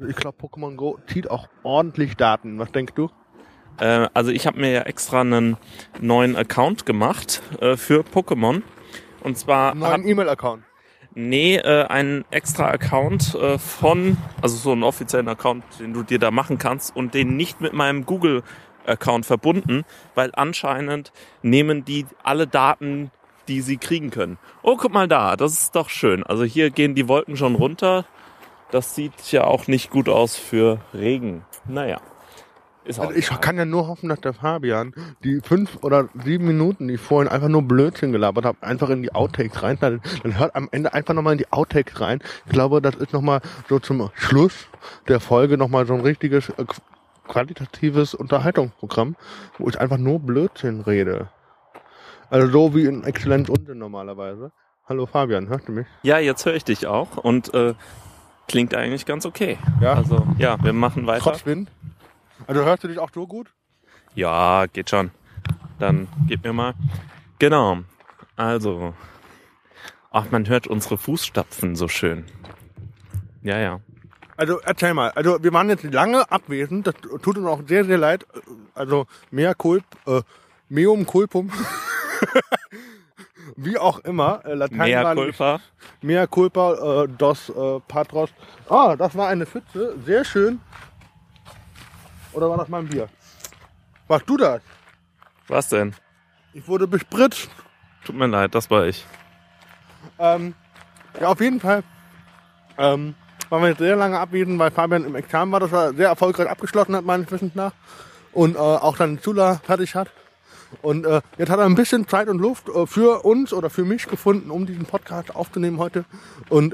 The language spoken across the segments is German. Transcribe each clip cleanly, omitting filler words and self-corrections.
ich glaube, Pokémon Go zieht auch ordentlich Daten. Was denkst du? Also ich habe mir ja extra einen neuen Account gemacht für Pokémon. Und zwar... Neuen E-Mail-Account? Nee, einen extra Account also so einen offiziellen Account, den du dir da machen kannst und den nicht mit meinem Google-Account verbunden, weil anscheinend nehmen die alle Daten, die sie kriegen können. Oh, guck mal da, das ist doch schön. Also hier gehen die Wolken schon runter. Das sieht ja auch nicht gut aus für Regen. Naja. Also ich kann ja nur hoffen, dass der Fabian die 5 oder 7 Minuten, die ich vorhin einfach nur Blödsinn gelabert habe, einfach in die Outtakes rein. Dann hört am Ende einfach nochmal in die Outtakes rein. Ich glaube, das ist nochmal so zum Schluss der Folge nochmal so ein richtiges qualitatives Unterhaltungsprogramm, wo ich einfach nur Blödsinn rede. Also so wie in Exzellenz Unsinn normalerweise. Hallo Fabian, hörst du mich? Ja, jetzt höre ich dich auch und klingt eigentlich ganz okay. Ja? Also ja, wir machen weiter. Trotz Wind? Also hörst du dich auch so gut? Ja, geht schon. Dann gib mir mal. Genau. Also. Ach, man hört unsere Fußstapfen so schön. Ja. Also erzähl mal. Also wir waren jetzt lange abwesend. Das tut uns auch sehr, sehr leid. Also meum culpum. Wie auch immer. Latein Mea culpa. Mea culpa dos patros. Ah, das war eine Pfütze. Sehr schön. Oder war das mein Bier? Warst du das? Was denn? Ich wurde bespritzt. Tut mir leid, das war ich. Ja, auf jeden Fall waren wir jetzt sehr lange abwesend, weil Fabian im Examen war, das er sehr erfolgreich abgeschlossen hat, meines Wissens nach. Und auch dann Zula fertig hat. Und jetzt hat er ein bisschen Zeit und Luft für uns oder für mich gefunden, um diesen Podcast aufzunehmen heute. Und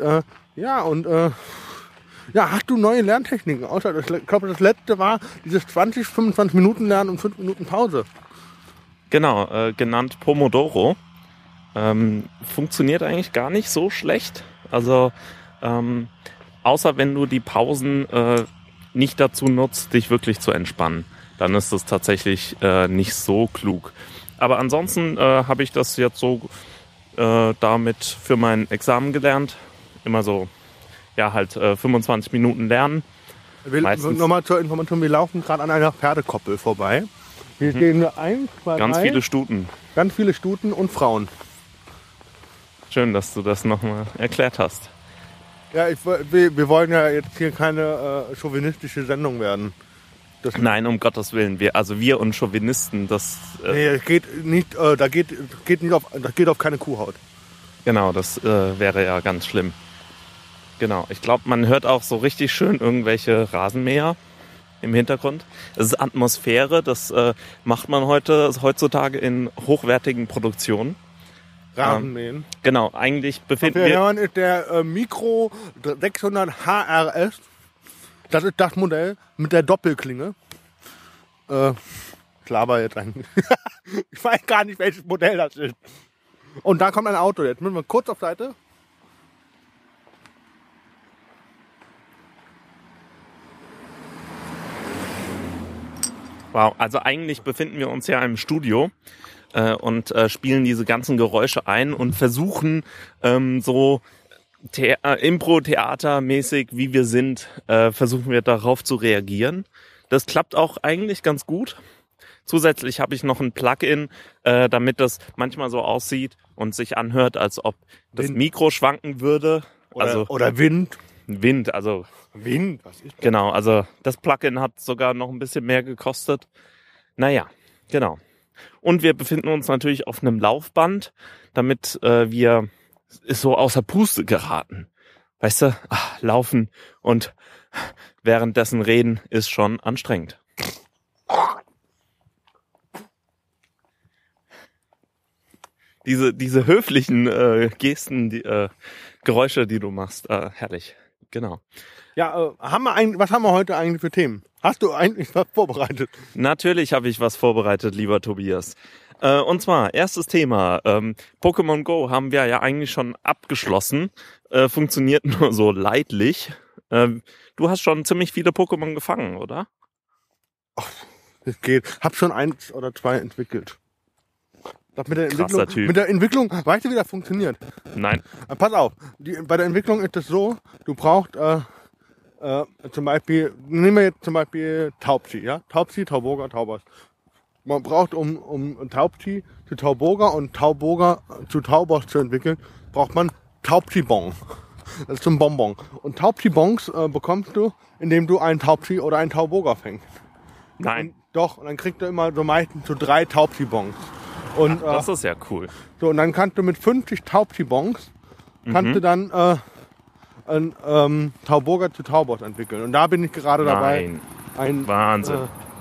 hast du neue Lerntechniken? Außer, ich glaube, das letzte war dieses 20-25 Minuten Lernen und 5 Minuten Pause. Genau, genannt Pomodoro. Funktioniert eigentlich gar nicht so schlecht. Also, außer wenn du die Pausen nicht dazu nutzt, dich wirklich zu entspannen. Dann ist das tatsächlich nicht so klug. Aber ansonsten habe ich das jetzt so damit für mein Examen gelernt. Immer so, 25 Minuten lernen. Nochmal zur Information, wir laufen gerade an einer Pferdekoppel vorbei. Hier stehen wir 1, 2, 3. Viele Stuten. Ganz viele Stuten und Frauen. Schön, dass du das nochmal erklärt hast. Ja, wir wollen ja jetzt hier keine chauvinistische Sendung werden. Nein, um Gottes Willen. Wir und Chauvinisten, das... das geht nicht, das geht auf keine Kuhhaut. Genau, das wäre ja ganz schlimm. Genau, ich glaube, man hört auch so richtig schön irgendwelche Rasenmäher im Hintergrund. Das ist Atmosphäre, das macht man heutzutage in hochwertigen Produktionen. Rasenmähen. Genau, eigentlich befinden wir... hören ist der Micro 600 HRS. Das ist das Modell mit der Doppelklinge. Klaber jetzt eigentlich. Ich weiß gar nicht, welches Modell das ist. Und da kommt ein Auto. Jetzt müssen wir kurz auf Seite. Wow, also eigentlich befinden wir uns ja im Studio und spielen diese ganzen Geräusche ein und versuchen so Impro-Theater-mäßig, wie wir sind, versuchen wir darauf zu reagieren. Das klappt auch eigentlich ganz gut. Zusätzlich habe ich noch ein Plugin, damit das manchmal so aussieht und sich anhört, als ob das Mikro schwanken würde. Oder Wind. Wind, also... Wind? Was ist das? Genau, also das Plugin hat sogar noch ein bisschen mehr gekostet. Naja, genau. Und wir befinden uns natürlich auf einem Laufband, damit wir so außer Puste geraten. Weißt du, laufen und währenddessen reden ist schon anstrengend. Diese höflichen Gesten, Geräusche, die du machst, herrlich. Genau. Ja, was haben wir heute eigentlich für Themen? Hast du eigentlich was vorbereitet? Natürlich habe ich was vorbereitet, lieber Tobias. Und zwar, erstes Thema. Pokémon Go haben wir ja eigentlich schon abgeschlossen. Funktioniert nur so leidlich. Du hast schon ziemlich viele Pokémon gefangen, oder? Ach, das geht. Hab schon 1 oder 2 entwickelt. Das mit der Krasser Typ. Mit der Entwicklung, weißt du, wie das funktioniert? Nein. Pass auf, bei der Entwicklung ist es so, du brauchst zum Beispiel, nehmen wir jetzt zum Beispiel Taubsi, ja? Taubsi, Tauboga, Taubers. Man braucht, um Taubsi zu Tauboga und Tauboga zu Taubers zu entwickeln, braucht man Taubsi-Bon. Das ist so ein Bonbon. Und Taubsi-Bons bekommst du, indem du einen Taubsi oder einen Tauboga fängst. Nein. Und doch, und dann kriegst du immer so meistens so 3 Taubsi-Bons. Und, Das ist ja cool. So, und dann kannst du mit 50 Taubsi-Bons kannst du dann ein Tauboga zu Taubos entwickeln. Und da bin ich gerade dabei. Nein. Wahnsinn.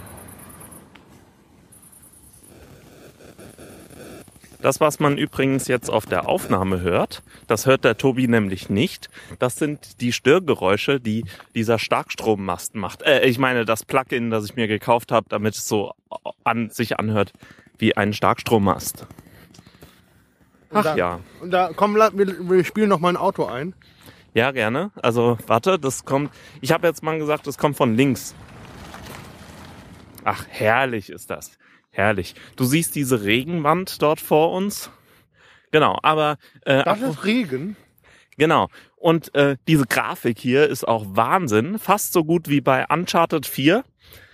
Das, was man übrigens jetzt auf der Aufnahme hört, das hört der Tobi nämlich nicht. Das sind die Störgeräusche, die dieser Starkstrommast macht. Ich meine, das Plugin, das ich mir gekauft habe, damit es so sich anhört wie ein Starkstrommast. Ja. Und da, komm, wir spielen noch mal ein Auto ein. Ja, gerne. Also, warte, das kommt... Ich habe jetzt mal gesagt, das kommt von links. Ach, herrlich ist das. Herrlich. Du siehst diese Regenwand dort vor uns? Genau, aber... Das ist Regen? Genau. Und diese Grafik hier ist auch Wahnsinn. Fast so gut wie bei Uncharted 4.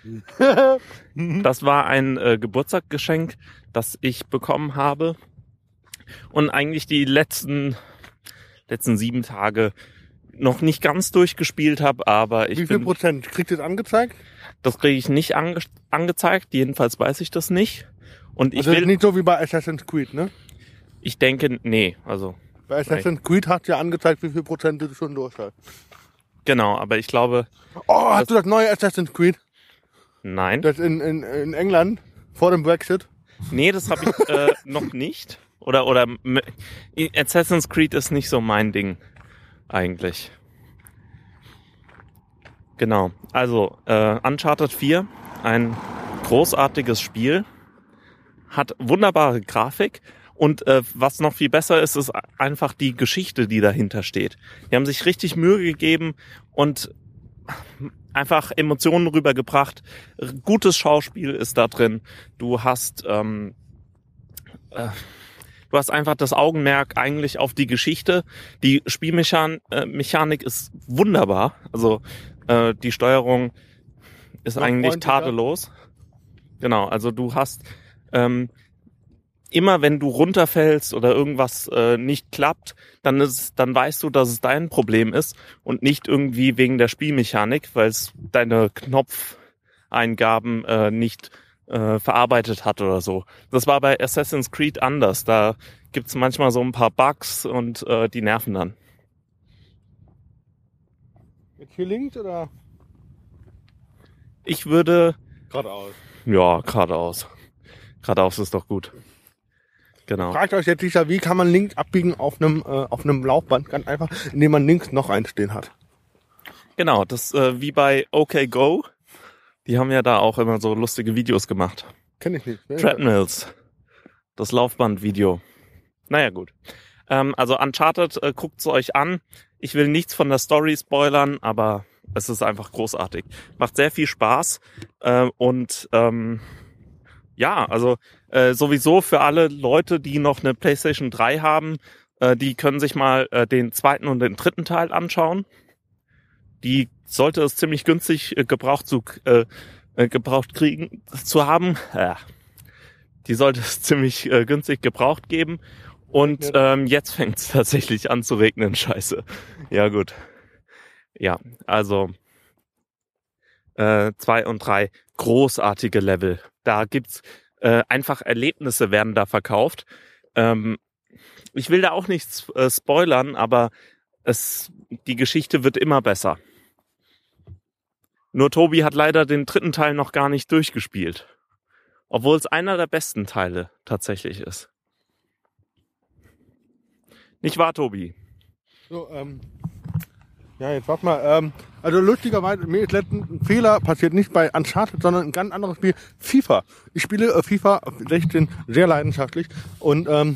Das war ein Geburtstagsgeschenk, das ich bekommen habe. Und eigentlich die letzten 7 Tage noch nicht ganz durchgespielt habe, aber Wie viel Prozent? Kriegt ihr das angezeigt? Das kriege ich nicht angezeigt, jedenfalls weiß ich das nicht. Und ich will nicht so wie bei Assassin's Creed, ne? Ich denke, nee, also... Bei Assassin's Creed hat ja angezeigt, wie viel Prozent du schon durch hast. Genau, aber ich glaube... Oh, hast du das neue Assassin's Creed? Nein. Das in England, vor dem Brexit? Nee, das habe ich noch nicht. Oder Assassin's Creed ist nicht so mein Ding, eigentlich. Genau, also Uncharted 4, ein großartiges Spiel, hat wunderbare Grafik und was noch viel besser ist, ist einfach die Geschichte, die dahinter steht. Die haben sich richtig Mühe gegeben und einfach Emotionen rübergebracht. Gutes Schauspiel ist da drin. Du hast einfach das Augenmerk eigentlich auf die Geschichte. Die Spielmechanik ist wunderbar. Also die Steuerung ist eigentlich tadellos. Genau, also du hast immer, wenn du runterfällst oder irgendwas nicht klappt, dann weißt du, dass es dein Problem ist und nicht irgendwie wegen der Spielmechanik, weil es deine Knopfeingaben nicht verarbeitet hat oder so. Das war bei Assassin's Creed anders. Da gibt's manchmal so ein paar Bugs und die nerven dann. Jetzt hier links oder? Ich würde... Geradeaus. Ja, geradeaus. Geradeaus ist doch gut. Genau. Fragt euch jetzt sicher, wie kann man links abbiegen auf einem Laufband? Ganz einfach, indem man links noch einen stehen hat. Genau, das wie bei OK Go. Die haben ja da auch immer so lustige Videos gemacht. Kenn ich nicht. Ne? Treadmills. Das Laufbandvideo. Naja, gut. Also Uncharted, guckt's euch an. Ich will nichts von der Story spoilern, aber es ist einfach großartig. Macht sehr viel Spaß. Ja, also sowieso für alle Leute, die noch eine PlayStation 3 haben, die können sich mal den 2. und den 3. Teil anschauen. Die sollte es ziemlich günstig gebraucht kriegen zu haben. Die sollte es ziemlich günstig gebraucht geben. Und jetzt fängt es tatsächlich an zu regnen. Scheiße. Ja, gut. Ja, also 2 und 3 großartige Level. Da gibt's einfach Erlebnisse werden da verkauft. Ich will da auch nichts spoilern, aber die Geschichte wird immer besser. Nur Tobi hat leider den 3. Teil noch gar nicht durchgespielt. Obwohl es einer der besten Teile tatsächlich ist. Nicht wahr, Tobi? So, ja, jetzt warte mal. Also lustigerweise, mir ist letztens ein Fehler passiert, nicht bei Uncharted, sondern ein ganz anderes Spiel, FIFA. Ich spiele FIFA 16 sehr leidenschaftlich und wenn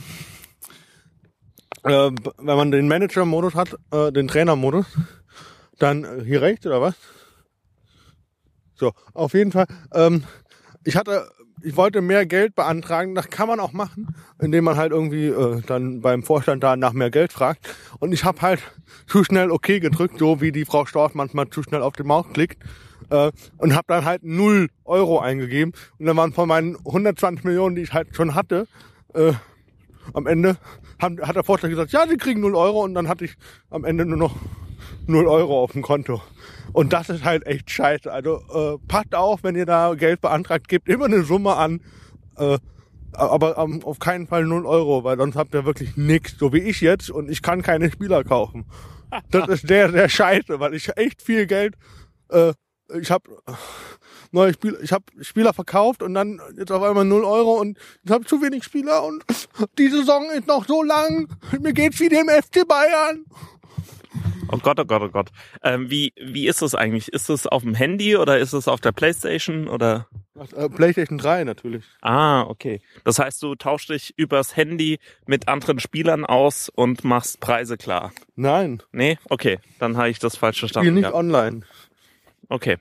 man den Manager-Modus hat, den Trainer-Modus, dann hier rechts oder was? So, auf jeden Fall. Ich hatte ich wollte mehr Geld beantragen. Das kann man auch machen, indem man halt irgendwie dann beim Vorstand da nach mehr Geld fragt. Und ich habe halt zu schnell OK gedrückt, so wie die Frau Storch manchmal zu schnell auf die Maus klickt. Und habe dann halt 0 Euro eingegeben. Und dann waren von meinen 120 Millionen, die ich halt schon hatte, am Ende hat der Vorstand gesagt, ja, Sie kriegen 0 Euro. Und dann hatte ich am Ende nur noch 0 Euro auf dem Konto. Und das ist halt echt scheiße. Also passt auf, wenn ihr da Geld beantragt, gebt immer eine Summe an. Aber auf keinen Fall 0 Euro, weil sonst habt ihr wirklich nichts, so wie ich jetzt. Und ich kann keine Spieler kaufen. Das ist sehr, sehr scheiße, weil ich echt viel Geld... ich habe Spieler verkauft und dann jetzt auf einmal 0 Euro und ich habe zu wenig Spieler und die Saison ist noch so lang. Mir geht's wie dem FC Bayern. Oh Gott, oh Gott, oh Gott. Wie ist das eigentlich? Ist das auf dem Handy oder ist es auf der PlayStation oder? PlayStation 3 natürlich. Ah, okay. Das heißt, du tauschst dich übers Handy mit anderen Spielern aus und machst Preise klar. Nein. Nee? Okay, dann habe ich das falsch verstanden. Spiel nicht online. Okay.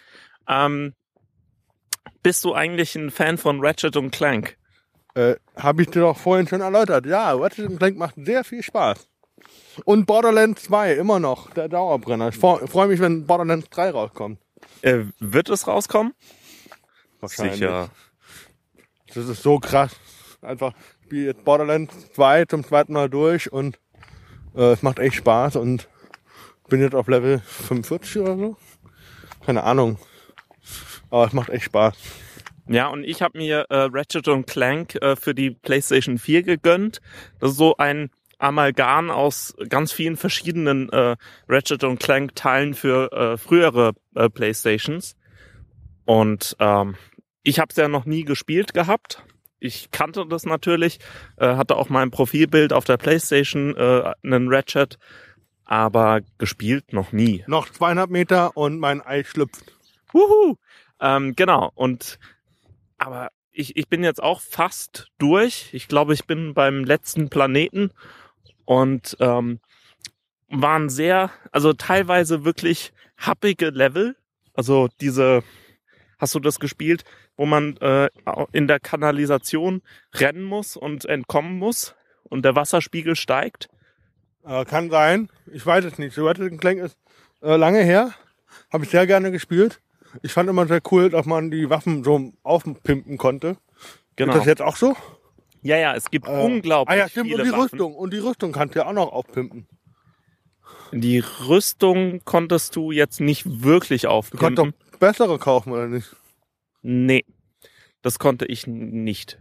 Bist du eigentlich ein Fan von Ratchet und Clank? Habe ich dir doch vorhin schon erläutert. Ja, Ratchet und Clank macht sehr viel Spaß. Und Borderlands 2, immer noch, der Dauerbrenner. Ich freue mich, wenn Borderlands 3 rauskommt. Wird es rauskommen? Wahrscheinlich. Sicher. Das ist so krass. Einfach, ich spiele jetzt Borderlands 2 zum zweiten Mal durch und es macht echt Spaß und bin jetzt auf Level 45 oder so. Keine Ahnung. Aber es macht echt Spaß. Ja, und ich habe mir Ratchet und Clank für die PlayStation 4 gegönnt. Das ist so ein Amalgam aus ganz vielen verschiedenen Ratchet und Clank Teilen für frühere PlayStations. Und ich habe es ja noch nie gespielt gehabt. Ich kannte das natürlich, hatte auch mein Profilbild auf der PlayStation einen Ratchet, aber gespielt noch nie. Noch 2,5 Meter und mein Ei schlüpft. Wuhu! Genau. Aber ich bin jetzt auch fast durch. Ich glaube, ich bin beim letzten Planeten und waren also teilweise wirklich happige Level. Also hast du das gespielt, wo man in der Kanalisation rennen muss und entkommen muss und der Wasserspiegel steigt? Kann sein. Ich weiß es nicht. Ratchet & Clank ist lange her. Habe ich sehr gerne gespielt. Ich fand immer sehr cool, dass man die Waffen so aufpimpen konnte. Genau. Ist das jetzt auch so? Ja, es gibt unglaublich ja, stimmt. viele Und die Waffen. Rüstung. Und die Rüstung kannst du ja auch noch aufpimpen. Die Rüstung konntest du jetzt nicht wirklich Du aufpimpen. kannst doch bessere kaufen, oder nicht? Nee, das konnte ich nicht.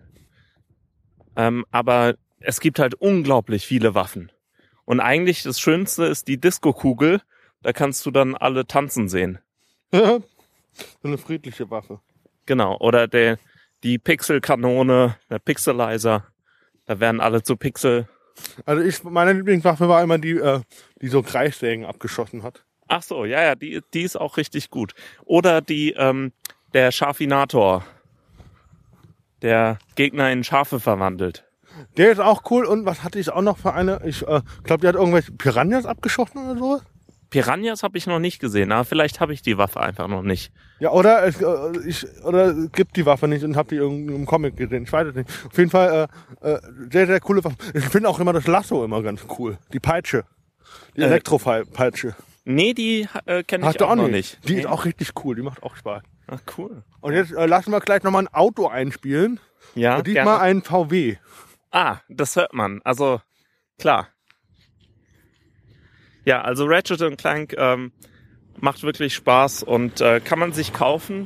Aber es gibt halt unglaublich viele Waffen. Und eigentlich das Schönste ist die Disco-Kugel. Da kannst du dann alle tanzen sehen. So eine friedliche Waffe. Genau. Oder die Pixelkanone, der Pixelizer. Da werden alle zu Pixel. Also meine Lieblingswaffe war immer die so Kreissägen abgeschossen hat. Ach so, ja, die ist auch richtig gut. Oder der Scharfinator, der Gegner in Schafe verwandelt. Der ist auch cool. Und was hatte ich auch noch für eine? Ich glaube, die hat irgendwelche Piranhas abgeschossen oder so. Piranhas habe ich noch nicht gesehen, aber vielleicht habe ich die Waffe einfach noch nicht. Ja, oder es gibt die Waffe nicht und habe die im Comic gesehen. Ich weiß es nicht. Auf jeden Fall sehr, sehr coole Waffe. Ich finde auch immer das Lasso immer ganz cool. Die Peitsche. Die Elektropeitsche. Nee, die kenne ich auch noch nicht. Die Nee. ist auch richtig cool. Die macht auch Spaß. Ach, cool. Und jetzt lassen wir gleich nochmal ein Auto einspielen. Ja, Und diesmal ein VW. Ah, das hört man. Also, klar. Ja, also Ratchet und Clank macht wirklich Spaß und kann man sich kaufen.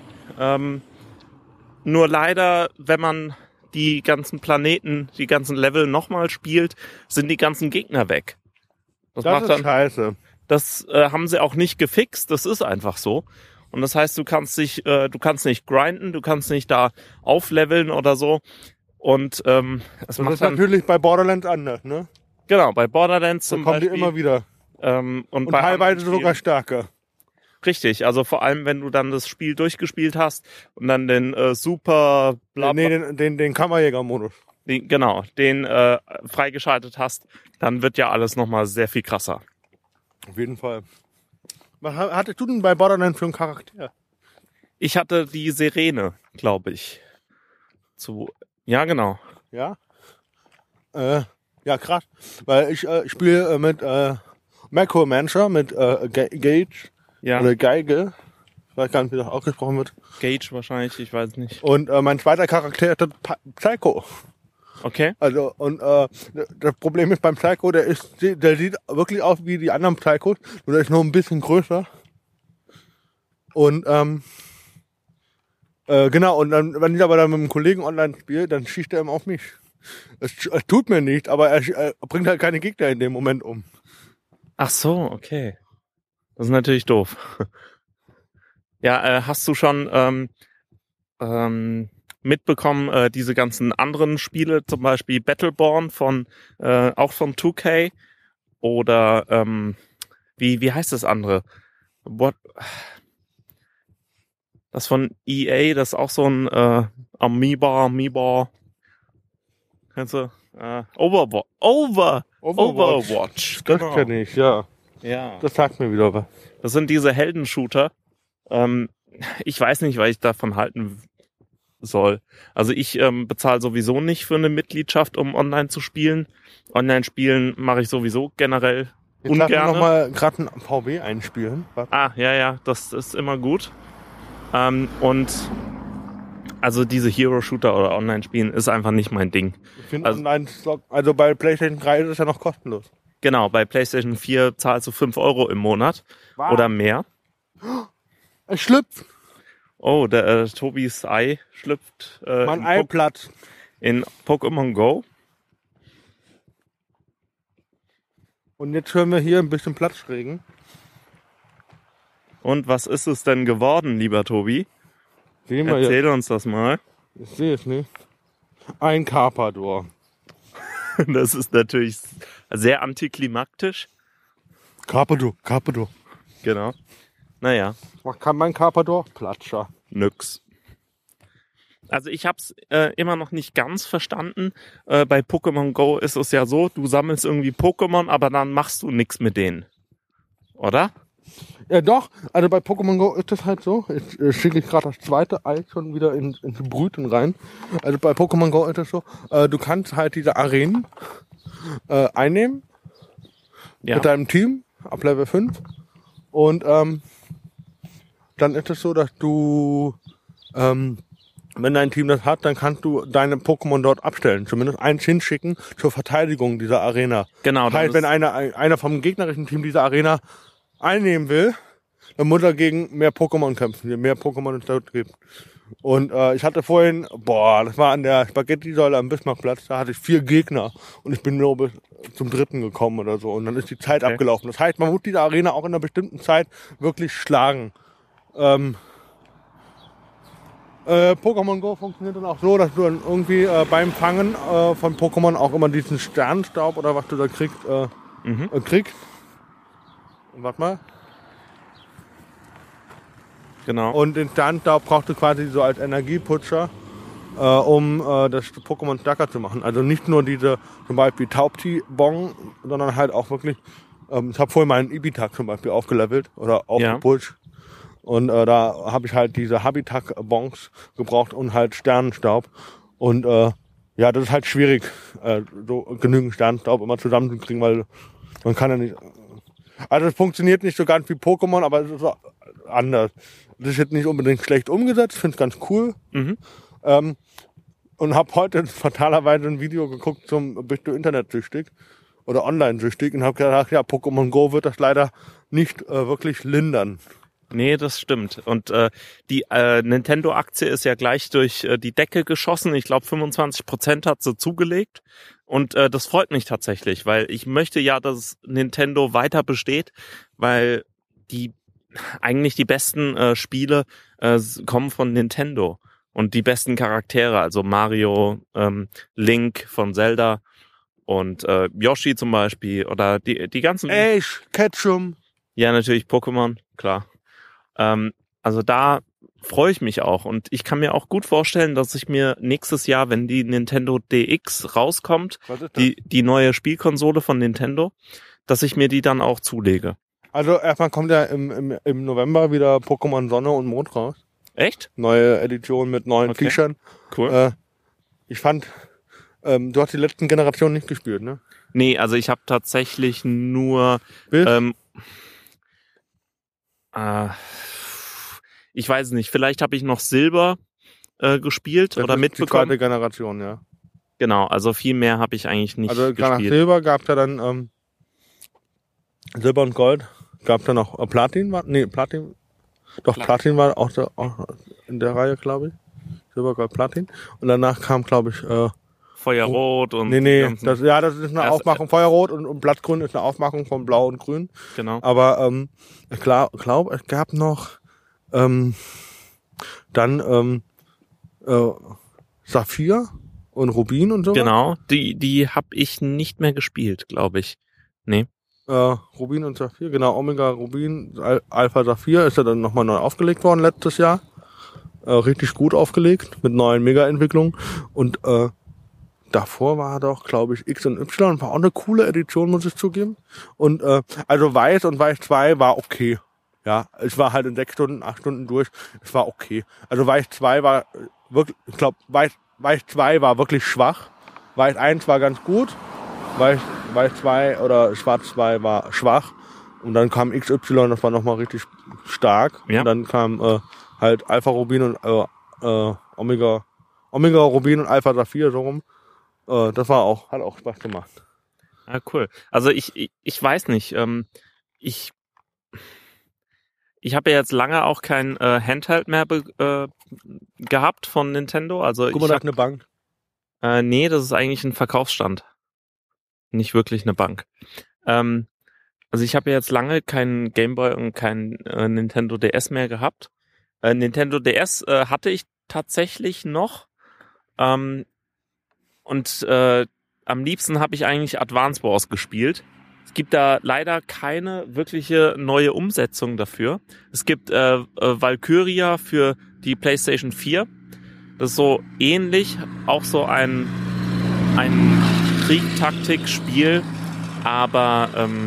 Nur leider, wenn man die ganzen Planeten, die ganzen Level nochmal spielt, sind die ganzen Gegner weg. Das ist scheiße. Das haben sie auch nicht gefixt. Das ist einfach so. Und das heißt, du kannst nicht grinden, du kannst nicht da aufleveln oder so. Und Das ist natürlich bei Borderlands anders, ne? Genau, bei Borderlands zum kommen Beispiel. Die immer wieder. Und bei teilweise sogar stärker. Richtig, also vor allem, wenn du dann das Spiel durchgespielt hast und dann den super den Kammerjäger-Modus. Den freigeschaltet hast, dann wird ja alles nochmal sehr viel krasser. Auf jeden Fall. Was hattest du denn bei Borderlands für einen Charakter? Ich hatte die Sirene, glaube ich. Ja, genau. Ja? Ja, krass. Weil ich spiele mit Macromancer, mit Gage Ja, oder Geige. Ich weiß gar nicht, wie das ausgesprochen wird. Gage wahrscheinlich, ich weiß nicht. Und mein zweiter Charakter ist Psycho. Okay. Also, und das Problem ist beim Psycho, der sieht wirklich aus wie die anderen Psychos, nur der ist noch ein bisschen größer. Und genau, und dann, wenn ich aber dann mit einem Kollegen online spiele, dann schießt er immer auf mich. Es tut mir nicht, aber er bringt halt keine Gegner in dem Moment um. Ach so, okay. Das ist natürlich doof. Ja, hast du schon mitbekommen, diese ganzen anderen Spiele, zum Beispiel Battleborn auch von 2K oder wie heißt das andere? Das von EA, das ist auch so ein Amoeba. Kennst du? Overwatch. Das Genau. kenne ich, ja. Ja. Das sagt mir wieder was. Das sind diese Heldenshooter. Ich weiß nicht, was ich davon halten soll. Also ich bezahle sowieso nicht für eine Mitgliedschaft, um online zu spielen. Online-Spielen mache ich sowieso generell Jetzt lass ungern. noch mal gerade ein VW einspielen. Warte. Ja, das ist immer gut. Und also diese Hero-Shooter oder Online-Spielen ist einfach nicht mein Ding. Ich finde also bei PlayStation 3 ist es ja noch kostenlos. Genau, bei PlayStation 4 zahlst du 5 Euro im Monat oder mehr. Es schlüpft. Oh, der Tobis Ei schlüpft Mein Ei platzt. in Pokémon Go. Und jetzt hören wir hier ein bisschen Platzregen. Und was ist es denn geworden, lieber Tobi? Sehen wir Erzähl uns das mal. Ich sehe es nicht. Ein Carpador. Das ist natürlich sehr antiklimaktisch. Carpador. Genau. Naja, Was kann mein Carpador? Platscher. nix. Also ich hab's immer noch nicht ganz verstanden. Bei Pokémon Go ist es ja so, du sammelst irgendwie Pokémon, aber dann machst du nichts mit denen. Oder? Ja doch, also bei Pokémon Go ist das halt so. Jetzt schicke ich gerade das zweite Ei schon wieder in die Brüten rein. Also bei Pokémon Go ist das so, du kannst halt diese Arenen einnehmen Ja. mit deinem Team ab Level 5. Und dann ist es so, dass du, wenn dein Team das hat, dann kannst du deine Pokémon dort abstellen. Zumindest eins hinschicken zur Verteidigung dieser Arena. Genau. Das heißt, wenn einer vom gegnerischen Team diese Arena einnehmen will, dann muss er gegen mehr Pokémon kämpfen, je mehr Pokémon es dort gibt. Und ich hatte vorhin, das war an der Spaghetti-Säule am Bismarckplatz, da hatte ich 4 Gegner und ich bin nur bis zum 3. gekommen oder so und dann ist die Zeit abgelaufen. Das heißt, man muss diese Arena auch in einer bestimmten Zeit wirklich schlagen. Pokémon Go funktioniert dann auch so, dass du dann irgendwie beim Fangen von Pokémon auch immer diesen Sternstaub oder was du da kriegst. Und warte mal. Genau. Und den Sternstaub brauchst du quasi so als Energieputscher, um das Pokémon stärker zu machen. Also nicht nur diese zum Beispiel Taubti-Bong, sondern halt auch wirklich, ich habe vorhin meinen Ibitak zum Beispiel aufgelevelt oder aufgepusht. Und da habe ich halt diese Habitak-Bongs gebraucht und halt Sternenstaub. Und ja, das ist halt schwierig, so genügend Sternenstaub immer zusammenzukriegen, weil man kann ja nicht... Also es funktioniert nicht so ganz wie Pokémon, aber es ist anders. Das ist jetzt nicht unbedingt schlecht umgesetzt, finde es ganz cool. Und habe heute fatalerweise ein Video geguckt zum Bist du internetsüchtig oder online-süchtig und habe gedacht, ja, Pokémon Go wird das leider nicht wirklich lindern. Nee, das stimmt. Und die Nintendo-Aktie ist ja gleich durch die Decke geschossen. Ich glaube, 25% hat sie zugelegt. Und das freut mich tatsächlich, weil ich möchte ja, dass Nintendo weiter besteht, weil eigentlich die besten Spiele kommen von Nintendo. Und die besten Charaktere, also Mario, Link von Zelda und Yoshi zum Beispiel oder die ganzen... Ash, Ketchum. Ja, natürlich Pokémon, klar. Also da freue ich mich auch und ich kann mir auch gut vorstellen, dass ich mir nächstes Jahr, wenn die Nintendo DX rauskommt, die neue Spielkonsole von Nintendo, dass ich mir die dann auch zulege. Also erstmal kommt ja im November wieder Pokémon Sonne und Mond raus. Echt? Neue Edition mit neuen Features. Cool. Ich fand, du hast die letzten Generationen nicht gespielt, ne? Nee, also ich habe tatsächlich nur ich weiß nicht, vielleicht habe ich noch Silber gespielt das oder ist mitbekommen. Die zweite Generation, ja. Genau, also viel mehr habe ich eigentlich nicht Also nach gespielt. Silber gab es ja dann Silber und Gold. Gab es dann noch Platin? Platin. Doch, Platin war auch in der Reihe, glaube ich. Silber, Gold, Platin. Und danach kam, glaube ich, Feuerrot und das ist eine Aufmachung. Feuerrot und Blattgrün ist eine Aufmachung von Blau und Grün. Genau. Aber ich glaube, es gab noch dann Saphir und Rubin und so. Genau, die habe ich nicht mehr gespielt, glaube ich. Nee. Rubin und Saphir, genau, Omega, Rubin, Alpha, Saphir ist ja dann nochmal neu aufgelegt worden letztes Jahr. Richtig gut aufgelegt, mit neuen Mega-Entwicklungen. Und davor war doch, glaube ich, X und Y, war auch eine coole Edition, muss ich zugeben. Und also Weiß und Weiß 2 war okay. Ja, es war halt in 6 Stunden, 8 Stunden durch. Es war okay. Also Weiß 2 war wirklich, ich glaube, Weiß 2 war wirklich schwach. Weiß 1 war ganz gut. Weiß 2 oder Schwarz 2 war schwach. Und dann kam XY, das war nochmal richtig stark. Ja. Und dann kam halt Alpha Rubin und Omega Rubin und Alpha Saphir so rum. Das hat auch Spaß gemacht. Ah, cool. Also ich weiß nicht. Ich habe ja jetzt lange auch kein Handheld mehr gehabt von Nintendo. Also Guck mal, da ist eine Bank. Nee, das ist eigentlich ein Verkaufsstand. Nicht wirklich eine Bank. Also ich habe ja jetzt lange keinen Gameboy und keinen Nintendo DS mehr gehabt. Nintendo DS hatte ich tatsächlich noch. Und am liebsten habe ich eigentlich Advance Wars gespielt. Es gibt da leider keine wirkliche neue Umsetzung dafür. Es gibt Valkyria für die PlayStation 4. Das ist so ähnlich, auch so ein Krieg-Taktik-Spiel, aber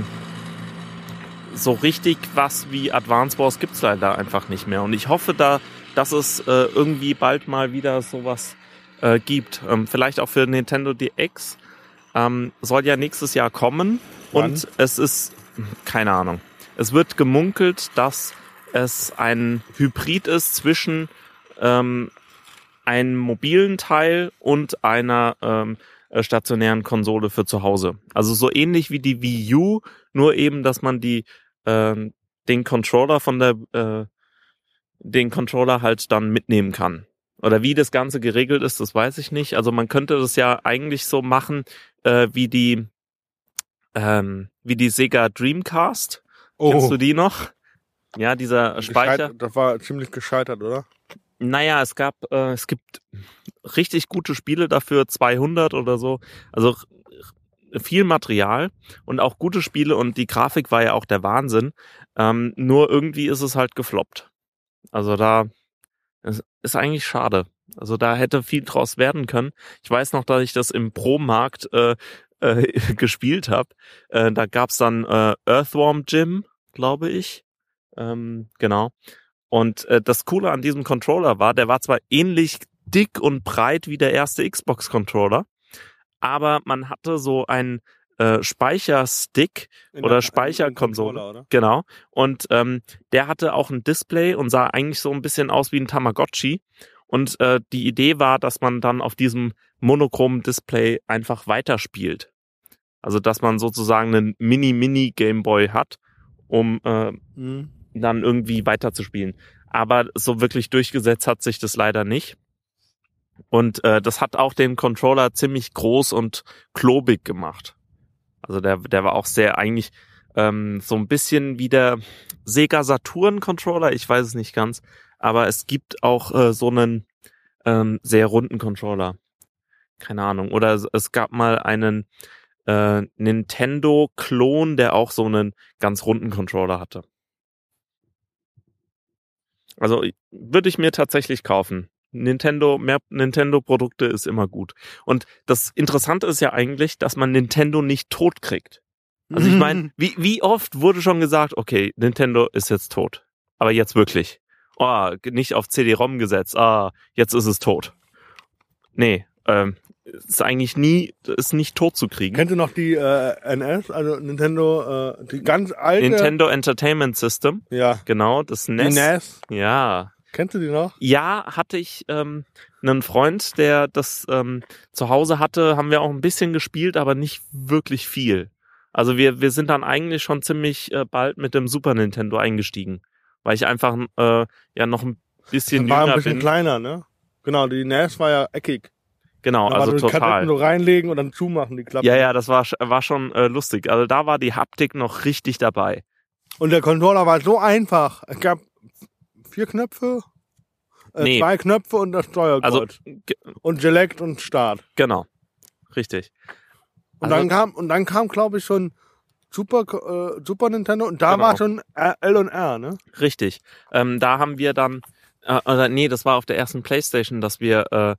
so richtig was wie Advance Wars gibt's leider einfach nicht mehr. Und ich hoffe dass es irgendwie bald mal wieder sowas gibt. Vielleicht auch für Nintendo DX. Soll ja nächstes Jahr kommen. Wann? Und es ist, keine Ahnung. Es wird gemunkelt, dass es ein Hybrid ist zwischen einem mobilen Teil und einer stationären Konsole für zu Hause. Also so ähnlich wie die Wii U, nur eben, dass man den Controller den Controller halt dann mitnehmen kann. Oder wie das Ganze geregelt ist, das weiß ich nicht. Also man könnte das ja eigentlich so machen, wie die Sega Dreamcast. Oh. Kennst du die noch? Ja, dieser Speicher. Das war ziemlich gescheitert, oder? Naja, es gibt richtig gute Spiele dafür, 200 oder so. Also viel Material und auch gute Spiele und die Grafik war ja auch der Wahnsinn. Nur irgendwie ist es halt gefloppt. Also es ist eigentlich schade. Also da hätte viel draus werden können. Ich weiß noch, dass ich das im Pro-Markt gespielt habe. Da gab's dann Earthworm Jim, glaube ich. Genau. Und das Coole an diesem Controller war, der war zwar ähnlich dick und breit wie der erste Xbox-Controller, aber man hatte so einen Speicherstick oder Speicherkonsole. Oder? Genau. Und der hatte auch ein Display und sah eigentlich so ein bisschen aus wie ein Tamagotchi. Und die Idee war, dass man dann auf diesem monochromen Display einfach weiterspielt. Also dass man sozusagen einen Mini-Gameboy hat, um dann irgendwie weiterzuspielen. Aber so wirklich durchgesetzt hat sich das leider nicht. Und das hat auch den Controller ziemlich groß und klobig gemacht. Also der war auch sehr eigentlich so ein bisschen wie der Sega Saturn Controller, ich weiß es nicht ganz, aber es gibt auch so einen sehr runden Controller. Keine Ahnung. Oder es gab mal einen Nintendo-Klon, der auch so einen ganz runden Controller hatte. Also würde ich mir tatsächlich kaufen. Mehr Nintendo-Produkte ist immer gut. Und das Interessante ist ja eigentlich, dass man Nintendo nicht tot kriegt. Also ich meine, wie oft wurde schon gesagt, okay, Nintendo ist jetzt tot. Aber jetzt wirklich. Oh, nicht auf CD-ROM gesetzt. Ah, jetzt ist es tot. Nee, ist eigentlich ist nicht tot zu kriegen. Kennst du noch die NS, also Nintendo, die ganz alte? Nintendo Entertainment System. Ja. Genau, das NES. Die NES. Ja. Kennst du die noch? Ja, hatte ich einen Freund, der das zu Hause hatte, haben wir auch ein bisschen gespielt, aber nicht wirklich viel. Also wir sind dann eigentlich schon ziemlich bald mit dem Super Nintendo eingestiegen, weil ich einfach ja noch ein bisschen war jünger ein bisschen bin. Kleiner, ne? Genau, die NES war ja eckig. Genau, Da also war die Kassetten total. so reinlegen und dann zumachen, die Klappe. Ja, das war schon lustig. Also da war die Haptik noch richtig dabei. Und der Controller war so einfach. Es gab 4 Knöpfe, Nee. 2 Knöpfe und das Steuerkreuz. Also Und Select und Start. genau, richtig. Und Also- dann kam, glaube ich, schon Super Nintendo und da Genau. war schon L und R, ne? Richtig. Da haben wir dann, das war auf der ersten PlayStation, dass wir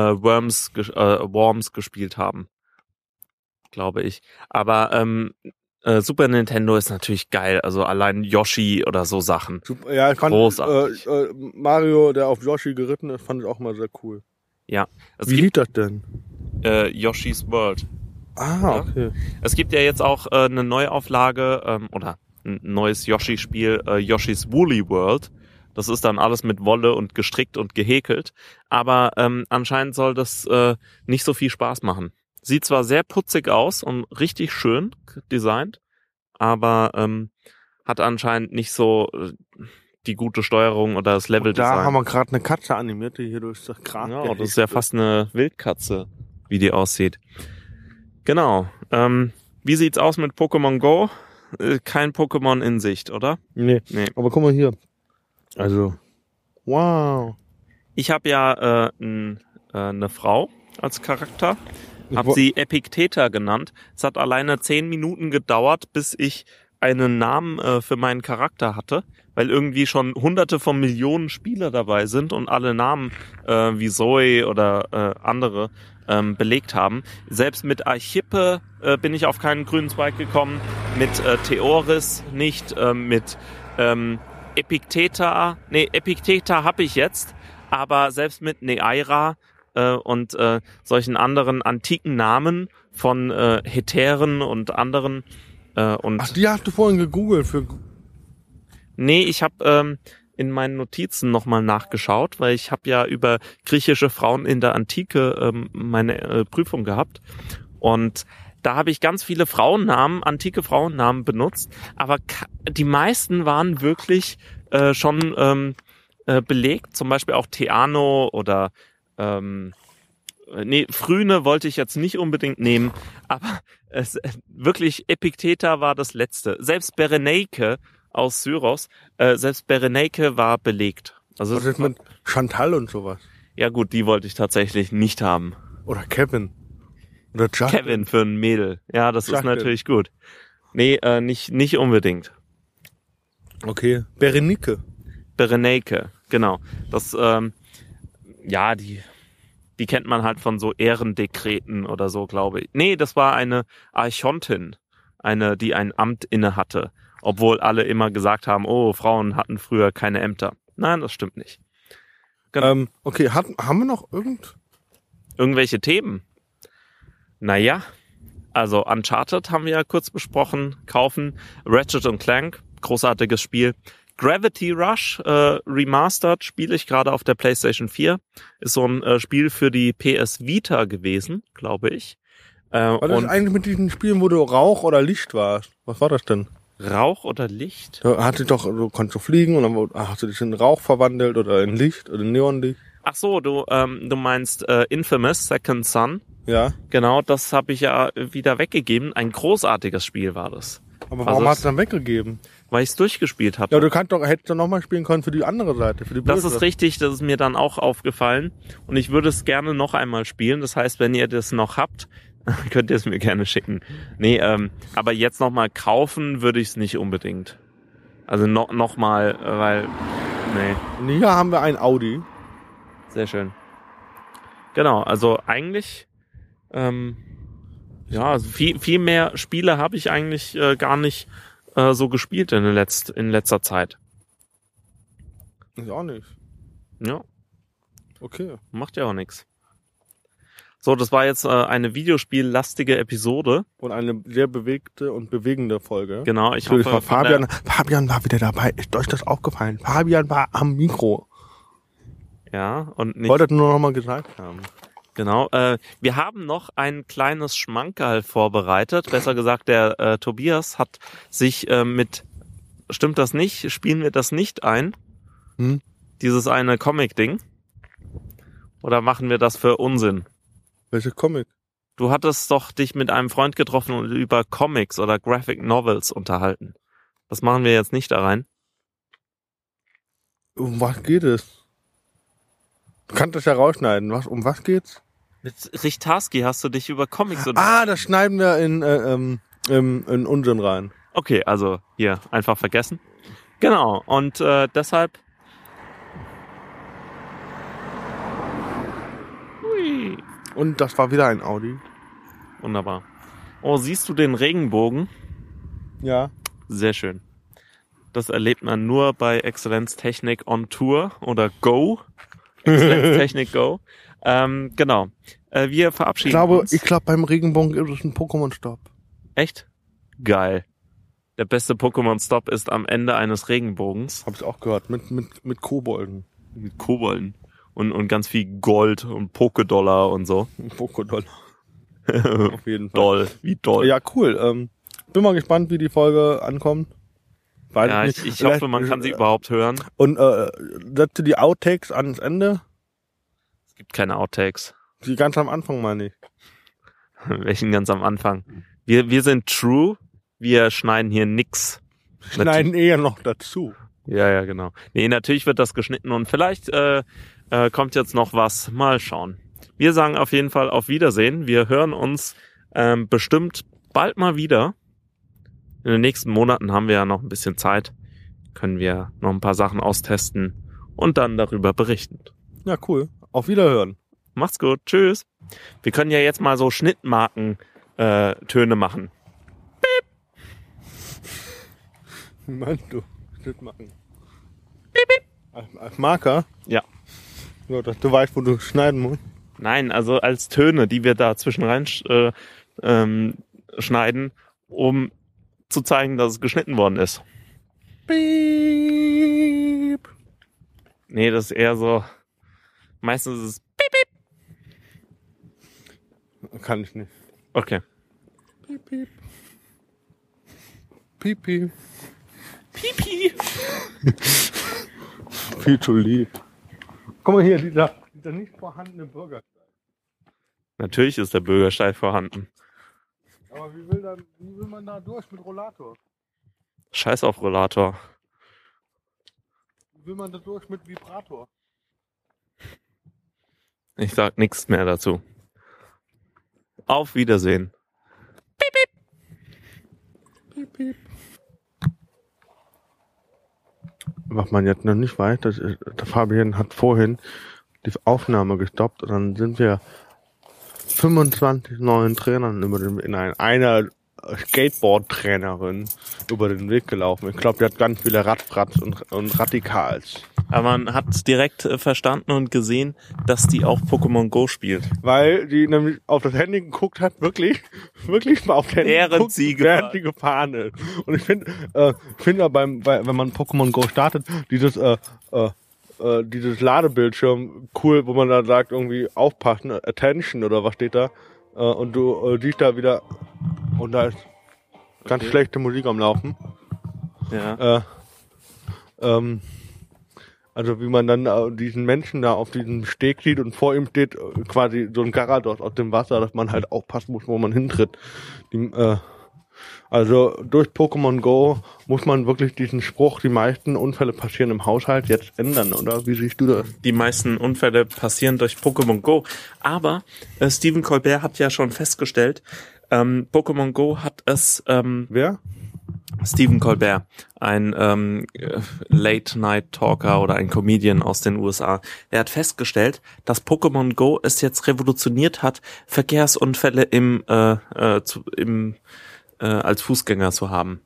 Worms gespielt haben, glaube ich. Aber Super Nintendo ist natürlich geil. Also allein Yoshi oder so Sachen. Super, ja, ich fand Großartig. Mario, der auf Yoshi geritten ist, fand ich auch mal sehr cool. Ja. Es Wie gibt hieß das denn? Yoshi's World. Ah, okay. Es gibt ja jetzt auch eine Neuauflage oder ein neues Yoshi-Spiel, Yoshi's Woolly World. Das ist dann alles mit Wolle und gestrickt und gehäkelt. Aber anscheinend soll das nicht so viel Spaß machen. Sieht zwar sehr putzig aus und richtig schön designt, aber hat anscheinend nicht so die gute Steuerung oder das Leveldesign. Da haben wir gerade eine Katze animiert, die hier durch das Gras Ja, gehegt das ist ja fast eine Wildkatze, wie die aussieht. Genau. Wie sieht's aus mit Pokémon Go? Kein Pokémon in Sicht, oder? Nee. Aber guck mal hier. Also, wow. Ich habe ja eine Frau als Charakter. Hab wo- sie Epicteta genannt. Es hat alleine 10 Minuten gedauert, bis ich einen Namen für meinen Charakter hatte, weil irgendwie schon hunderte von Millionen Spieler dabei sind und alle Namen wie Zoe oder andere belegt haben. Selbst mit Archippe bin ich auf keinen grünen Zweig gekommen, mit Theoris nicht, mit Epicteta habe ich jetzt, aber selbst mit Neaira und solchen anderen antiken Namen von Heteren und anderen und Ach, die hast du vorhin gegoogelt für. nee, ich habe in meinen Notizen nochmal nachgeschaut, weil ich habe ja über griechische Frauen in der Antike meine Prüfung gehabt und da habe ich ganz viele Frauennamen, antike Frauennamen benutzt, aber die meisten waren wirklich schon belegt, zum Beispiel auch Theano oder Phryne wollte ich jetzt nicht unbedingt nehmen, aber wirklich Epicteta war das letzte. Selbst Berenike aus Syros, selbst Berenike war belegt. Also Was ist mit Chantal und sowas? ja gut, die wollte ich tatsächlich nicht haben. Oder Kevin. Oder Justin. Kevin für ein Mädel. Ja, das ist Justin. natürlich gut. Nee, nicht unbedingt. Okay. Berenike. Berenike, genau. Das, ja, die kennt man halt von so Ehrendekreten oder so, glaube ich. Nee, das war eine Archontin, die ein Amt inne hatte. Obwohl alle immer gesagt haben, oh, Frauen hatten früher keine Ämter. Nein, das stimmt nicht. Genau. Okay, haben wir noch Irgendwelche Themen? Naja, also Uncharted haben wir ja kurz besprochen, kaufen. Ratchet & Clank, großartiges Spiel. Gravity Rush Remastered spiele ich gerade auf der PlayStation 4. Ist so ein Spiel für die PS Vita gewesen, glaube ich. Was ist eigentlich mit diesen Spielen, wo du Rauch oder Licht warst? Was war das denn? Rauch oder Licht? Du konntest du fliegen und dann hast du dich in Rauch verwandelt oder in Licht oder in Neonlicht. Ach so, du meinst Infamous Second Son. Ja. Genau, das habe ich ja wieder weggegeben. Ein großartiges Spiel war das. Aber Was warum ist- hast du dann weggegeben? Weil ich es durchgespielt hatte. Ja, hättest du nochmal spielen können für die andere Seite, für die Das böse. ist richtig, das ist mir dann auch aufgefallen. Und ich würde es gerne noch einmal spielen. Das heißt, wenn ihr das noch habt, könnt ihr es mir gerne schicken. Nee, aber jetzt nochmal kaufen würde ich es nicht unbedingt. Also nochmal, weil, nee, Und hier haben wir ein Audi. sehr schön. Genau, also eigentlich, ja, also viel mehr Spiele habe ich eigentlich gar nicht so gespielt in letzter Zeit. Ich auch nicht. Ja, Okay. macht ja auch nichts. So, das war jetzt eine videospiellastige Episode. Und eine sehr bewegte und bewegende Folge. Genau, ich Natürlich hoffe, war Fabian war wieder dabei. Ist euch das aufgefallen? Fabian war am Mikro. Ja, und nicht. Wollte nur noch mal gesagt haben. Genau. Wir haben noch ein kleines Schmankerl vorbereitet. Besser gesagt, der Tobias hat sich stimmt das nicht? Spielen wir das nicht ein? Dieses eine Comic-Ding? Oder machen wir das für Unsinn? Welche Comic? Du hattest doch dich mit einem Freund getroffen und über Comics oder Graphic Novels unterhalten. Das machen wir jetzt nicht da rein. Um was geht es? Du kannst das ja rausschneiden. Um was geht's? Mit Richtarski hast du dich über Comics unterhalten. Das schneiden wir in Unsinn rein. Okay, also hier einfach vergessen. Genau, und deshalb... Hui. Und das war wieder ein Audi. Wunderbar. Oh, siehst du den Regenbogen? Ja. Sehr schön. Das erlebt man nur bei Exzellenztechnik on Tour oder Go. Exzellenztechnik Go. Genau. Wir verabschieden uns. Ich glaube, beim Regenbogen ist es ein Pokémon-Stop. Echt? Geil. Der beste Pokémon-Stop ist am Ende eines Regenbogens. Hab ich auch gehört. Mit Kobolden. Mit Kobolden. Und ganz viel Gold und Pokédollar und so. Pokédollar. Auf jeden Fall. Doll. Wie doll. Ja, cool. Bin mal gespannt, wie die Folge ankommt. Ja, ich hoffe, man kann sie überhaupt hören. Und setze die Outtakes ans Ende? Es gibt keine Outtakes. Die ganz am Anfang meine ich. Welchen ganz am Anfang? Wir sind true. Wir schneiden hier nix. Schneiden eher noch dazu. Ja, genau. Nee, natürlich wird das geschnitten und vielleicht kommt jetzt noch was. Mal schauen. Wir sagen auf jeden Fall auf Wiedersehen. Wir hören uns bestimmt bald mal wieder. In den nächsten Monaten haben wir ja noch ein bisschen Zeit. Können wir noch ein paar Sachen austesten und dann darüber berichten. Ja, cool. Auf Wiederhören. Macht's gut. Tschüss. Wir können ja jetzt mal so Schnittmarken-Töne machen. Piep. Wie meinst du? Schnittmarken? Piep, piep. Als Marker? Ja. Ja, dass du weißt, wo du schneiden musst. Nein, also als Töne, die wir da zwischen rein schneiden, um zu zeigen, dass es geschnitten worden ist. Piep. Nee, das ist eher so, meistens ist es piep, piep. Kann ich nicht. Okay. Piep, piep. Piep, piep. Pipi. Viel zu lieb. Guck mal hier, dieser nicht vorhandene Bürgersteig. Natürlich ist der Bürgersteig vorhanden. Aber wie will man da durch mit Rollator? Scheiß auf Rollator. Wie will man da durch mit Vibrator? Ich sag nichts mehr dazu. Auf Wiedersehen. Piep, piep. Piep, piep. Was man jetzt noch nicht weiß, der Fabian hat vorhin die Aufnahme gestoppt und dann sind wir 25 neuen Trainern einer Skateboard-Trainerin über den Weg gelaufen. Ich glaube, die hat ganz viele Radfratz und Radikals. Aber man hat direkt verstanden und gesehen, dass die auch Pokémon Go spielt. Weil die nämlich auf das Handy geguckt hat, wirklich mal auf das Handy während sie gefahren ist. Und ich finde ja wenn man Pokémon Go startet, dieses Ladebildschirm cool, wo man da sagt, irgendwie aufpassen, Attention oder was steht da. Und du siehst da wieder, und da ist ganz schlechte Musik am Laufen. Ja. Also wie man dann diesen Menschen da auf diesem Steg sieht und vor ihm steht quasi so ein Garados aus dem Wasser, dass man halt aufpassen muss, wo man hintritt. Also durch Pokémon Go muss man wirklich diesen Spruch, die meisten Unfälle passieren im Haushalt, jetzt ändern, oder? Wie siehst du das? Die meisten Unfälle passieren durch Pokémon Go. Aber Stephen Colbert hat ja schon festgestellt, Pokémon Go hat es... Wer? Stephen Colbert, ein Late-Night-Talker oder ein Comedian aus den USA. Er hat festgestellt, dass Pokémon Go es jetzt revolutioniert hat, Verkehrsunfälle als Fußgänger zu haben.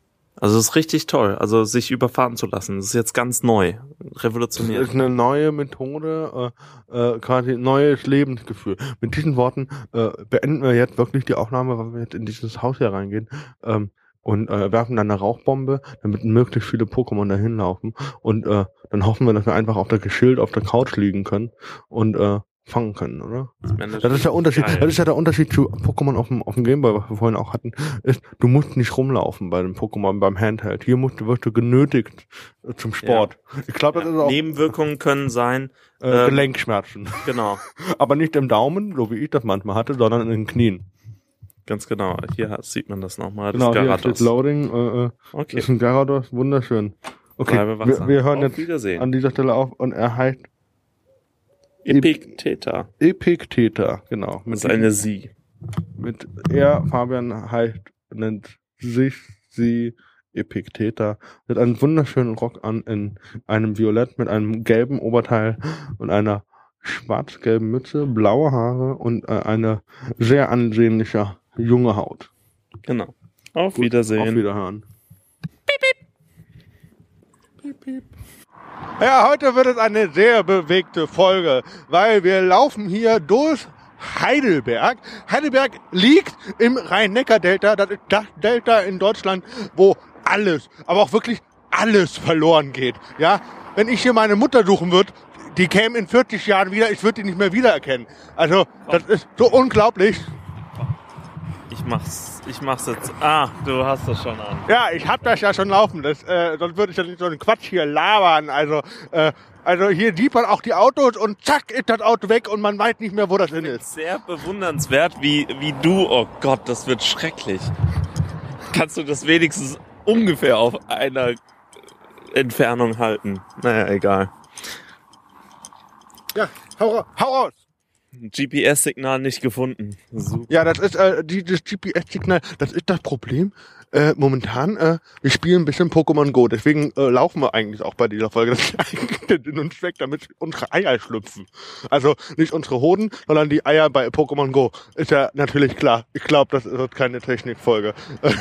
Also es ist richtig toll, also sich überfahren zu lassen. Das ist jetzt ganz neu, revolutionär. Das ist eine neue Methode, quasi neues Lebensgefühl. Mit diesen Worten beenden wir jetzt wirklich die Aufnahme, weil wir jetzt in dieses Haus hier reingehen und werfen dann eine Rauchbombe, damit möglichst viele Pokémon dahin laufen. Und dann hoffen wir, dass wir einfach auf der Geschild auf der Couch liegen können und fangen können, oder? Das ist der Unterschied. Geil. Das ist ja der Unterschied zu Pokémon auf dem Gameboy, was wir vorhin auch hatten, ist, du musst nicht rumlaufen bei dem Pokémon beim Handheld. Hier wirst du genötigt zum Sport. Ja. Ich glaube, das ist auch Nebenwirkungen können sein Gelenkschmerzen. Genau. Aber nicht im Daumen, so wie ich das manchmal hatte, sondern in den Knien. Ganz genau. Hier sieht man das nochmal. Genau, hier steht Loading. Okay. Das ist ein Gyarados, wunderschön. Okay, wir hören jetzt an dieser Stelle auf und er heißt Epicteta. Epicteta, genau. Das ist eine Sie. Fabian nennt sie Epicteta. Hat einen wunderschönen Rock an in einem Violett mit einem gelben Oberteil und einer schwarz-gelben Mütze, blaue Haare und eine sehr ansehnliche junge Haut. Genau. Auf Wiedersehen. Auf Wiederhören. Piep, piep. Piep, piep. Ja, heute wird es eine sehr bewegte Folge, weil wir laufen hier durch Heidelberg. Heidelberg liegt im Rhein-Neckar-Delta. Das ist das Delta in Deutschland, wo alles, aber auch wirklich alles verloren geht. Ja, wenn ich hier meine Mutter suchen würde, die käme in 40 Jahren wieder, ich würde die nicht mehr wiedererkennen. Also, das ist so unglaublich. Ich mach's jetzt. Ah, du hast das schon an. Ja, ich hab das ja schon laufen. Sonst würde ich ja nicht so einen Quatsch hier labern. Also hier sieht man auch die Autos und zack ist das Auto weg und man weiß nicht mehr, wo das hin ist. Sehr bewundernswert, wie du, oh Gott, das wird schrecklich. Kannst du das wenigstens ungefähr auf einer Entfernung halten? Naja, egal. Ja, hau raus. GPS-Signal nicht gefunden. Super. Ja, das ist dieses GPS-Signal, das ist das Problem. Momentan, wir spielen ein bisschen Pokémon Go, deswegen laufen wir eigentlich auch bei dieser Folge. Das ist eigentlich der Sinn und Zweck, damit unsere Eier schlüpfen. Also nicht unsere Hoden, sondern die Eier bei Pokémon Go. Ist ja natürlich klar. Ich glaube, das wird keine Technikfolge.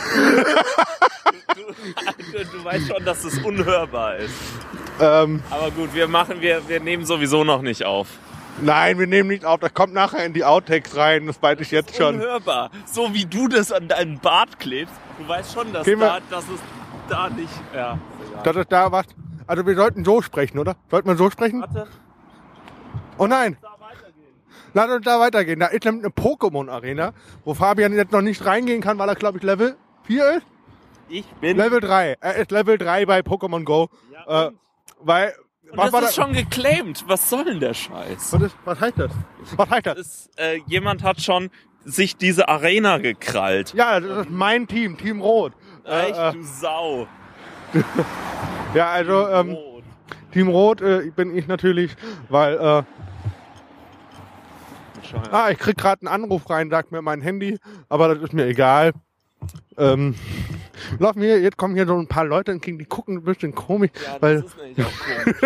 Du weißt schon, dass es unhörbar ist. Aber gut, wir nehmen sowieso noch nicht auf. Nein, wir nehmen nicht auf. Das kommt nachher in die Outtakes rein. Das weiß ich jetzt schon. Unhörbar. So wie du das an deinen Bart klebst. Du weißt schon, dass es da nicht... Ja, das ist da was... Also wir sollten so sprechen, oder? Sollten wir so sprechen? Warte. Oh nein. Lass uns da weitergehen. Da ist nämlich eine Pokémon-Arena, wo Fabian jetzt noch nicht reingehen kann, weil er, glaube ich, Level 4 ist. Ich bin... Level 3. Er ist Level 3 bei Pokémon Go. Ja, weil... Und das ist schon geclaimed. Was soll denn der Scheiß? Was heißt das? Jemand hat schon sich diese Arena gekrallt. Ja, das ist mein Team, Team Rot. Echt, du Sau. Ja, also Team Rot bin ich natürlich, weil ich krieg gerade einen Anruf rein, sagt mir mein Handy, aber das ist mir egal. Jetzt kommen hier so ein paar Leute entgegen, die gucken ein bisschen komisch. Ja, das ist nämlich auch komisch.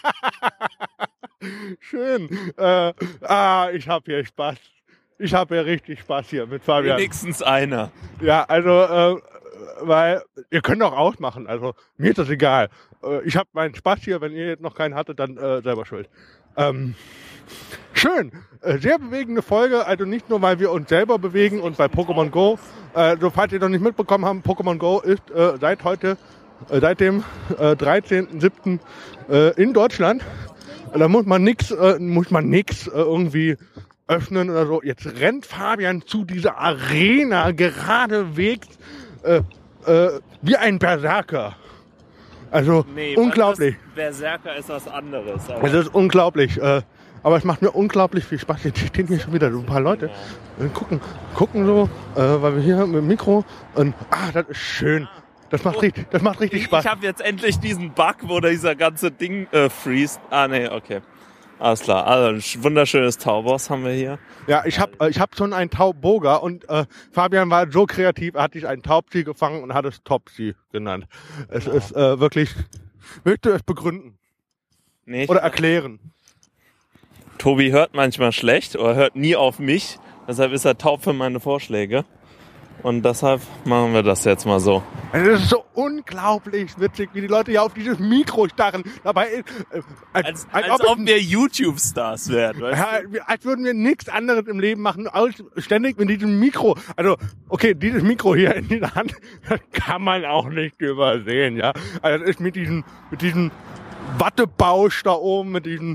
Schön. Ich habe hier Spaß. Ich habe hier richtig Spaß hier mit Fabian. Wenigstens einer. Ja, also, weil ihr könnt auch ausmachen. Also mir ist das egal. Ich habe meinen Spaß hier. Wenn ihr jetzt noch keinen hattet, dann selber schuld. Schön. Sehr bewegende Folge. Also nicht nur, weil wir uns selber bewegen und bei Pokémon Go. So, falls ihr noch nicht mitbekommen habt, Pokémon Go ist seit dem 13.07. In Deutschland. Da muss man nix irgendwie öffnen oder so. Jetzt rennt Fabian zu dieser Arena geradewegs wie ein Berserker. Also unglaublich. Berserker ist was anderes. Es ist unglaublich. Aber es macht mir unglaublich viel Spaß. Jetzt stehen hier schon wieder so ein paar Leute. Gucken so, weil wir hier mit dem Mikro. Und, das ist schön. Das macht richtig Spaß. Ich habe jetzt endlich diesen Bug, wo dieser ganze Ding freest. Okay. Alles klar. Also ein wunderschönes Taubos haben wir hier. Ja, ich hab schon einen Taubboga und Fabian war so kreativ, er hat sich einen Taubsi gefangen und hat es Topsi genannt. Es ist wirklich... Willst du es begründen? Nee, oder erklären? Tobi hört manchmal schlecht oder hört nie auf mich. Deshalb ist er taub für meine Vorschläge. Und deshalb machen wir das jetzt mal so. Es ist so unglaublich witzig, wie die Leute hier auf dieses Mikro starren. Dabei, als ob wir YouTube-Stars wären. Weißt du? ja, als würden wir nichts anderes im Leben machen, als ständig mit diesem Mikro. Also, okay, dieses Mikro hier in der Hand, das kann man auch nicht übersehen, ja. Also, das ist mit diesem Wattebausch da oben, mit diesem